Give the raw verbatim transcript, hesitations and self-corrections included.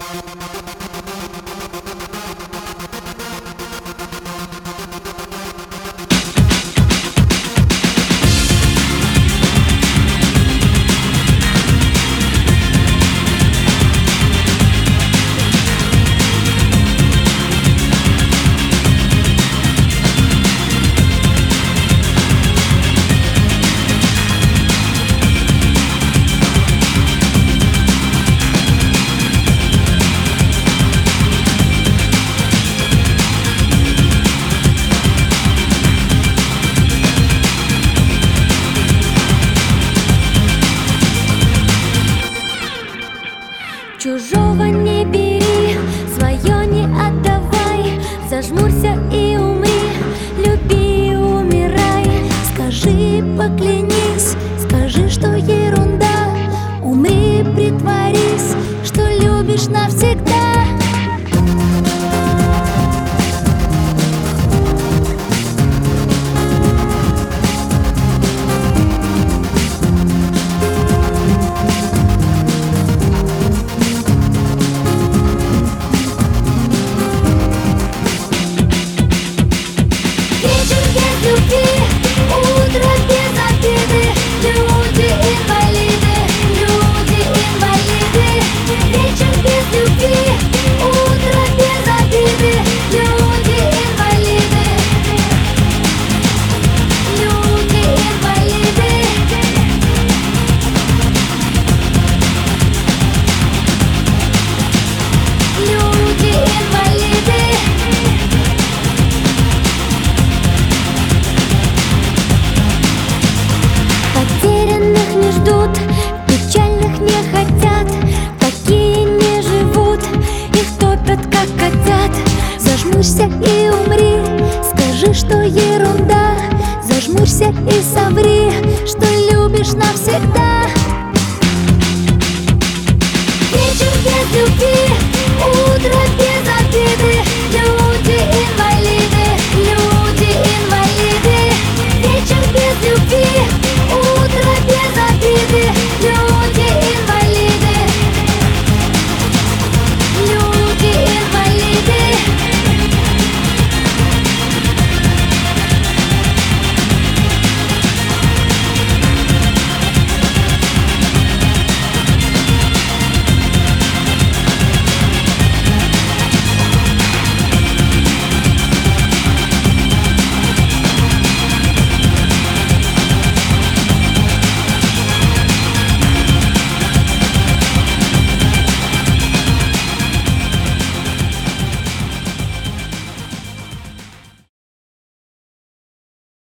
Чужого не бери, свое не отдавай. Зажмурься и умри, люби и умирай. Скажи, поклянись, скажи, что ерунда. Умри, притворись, что любишь навсегда. Утро без обиды, люди-инвалиды, люди-инвалиды. Вечер без любви, утро без обиды, люди-инвалиды, люди-инвалиды. Люди-инвалиды. Потерянных не ждут, печальных не хотят. Такие не живут, их топят как котят. Зажмурься и умри, скажи, что ерунда. Зажмурься и соври, что любишь навсегда. Вечер без любви, утро без